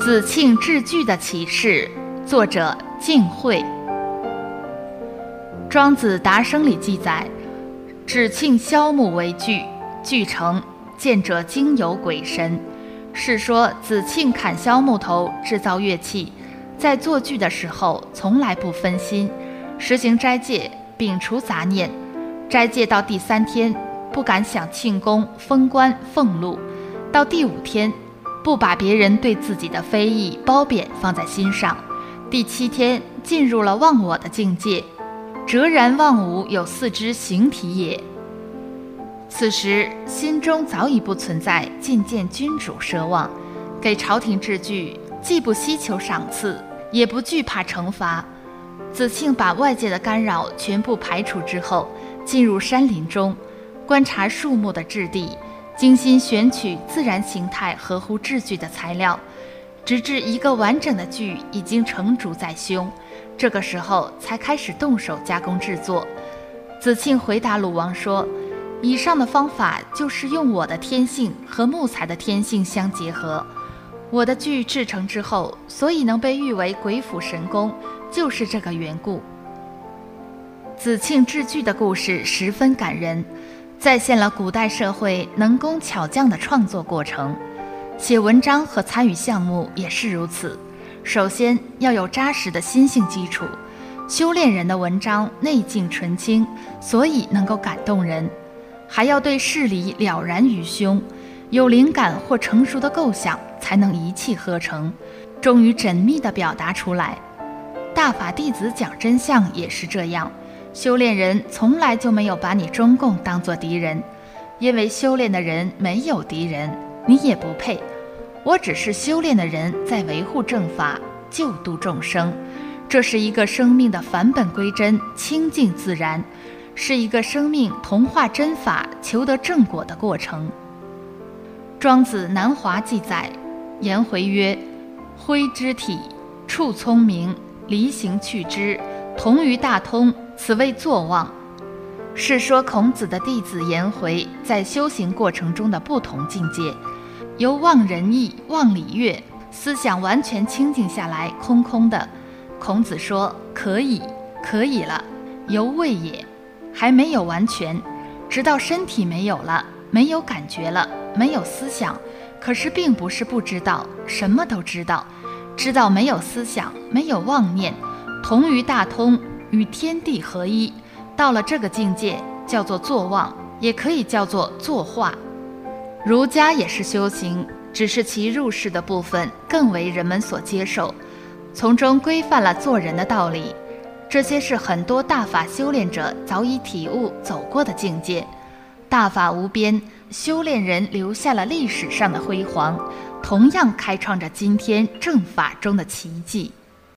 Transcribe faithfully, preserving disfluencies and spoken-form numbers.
子庆制句的启示，作者晋慧。庄子达生里记载，子庆削木为锯，锯成，见者惊有鬼神。是说子庆砍削木头制造乐器，在做锯的时候从来不分心，实行斋戒，摒除杂念。斋戒到第三天，不敢想庆功、封官、俸禄；到第五天，不把别人对自己的非议、褒贬放在心上；第七天，进入了忘我的境界。哲然忘吾有四之形体也。此时心中早已不存在觐见君主奢望，给朝廷治具，既不希求赏赐，也不惧怕惩罚。子庆把外界的干扰全部排除之后，进入山林中，观察树木的质地，精心选取自然形态合乎制具的材料，直至一个完整的具已经成竹在胸，这个时候才开始动手加工制作。子庆回答鲁王说，以上的方法就是用我的天性和木材的天性相结合。我的具制成之后，所以能被誉为鬼斧神工，就是这个缘故。子庆制具的故事十分感人，再现了古代社会能工巧匠的创作过程。写文章和参与项目也是如此，首先要有扎实的心性基础。修炼人的文章内静纯清，所以能够感动人，还要对事理了然于胸，有灵感或成熟的构想，才能一气呵成，终于缜密地表达出来。大法弟子讲真相也是这样，修炼人从来就没有把你中共当作敌人，因为修炼的人没有敌人，你也不配。我只是修炼的人在维护正法，救度众生，这是一个生命的返本归真，清净自然，是一个生命同化真法，求得正果的过程。庄子南华记载，颜回曰：挥之体，处聪明，离形去之，同于大通，此谓作望。是说孔子的弟子颜回在修行过程中的不同境界，由忘仁义、忘礼乐，思想完全清静下来，空空的。孔子说可以，可以了，犹未也，还没有完全。直到身体没有了，没有感觉了，没有思想，可是并不是不知道，什么都知道，知道没有思想，没有妄念，同于大通，与天地合一。到了这个境界，叫做作望，也可以叫做作化。儒家也是修行，只是其入世的部分更为人们所接受，从中规范了做人的道理。这些是很多大法修炼者早已体悟走过的境界。大法无边，修炼人留下了历史上的辉煌，同样开创着今天正法中的奇迹。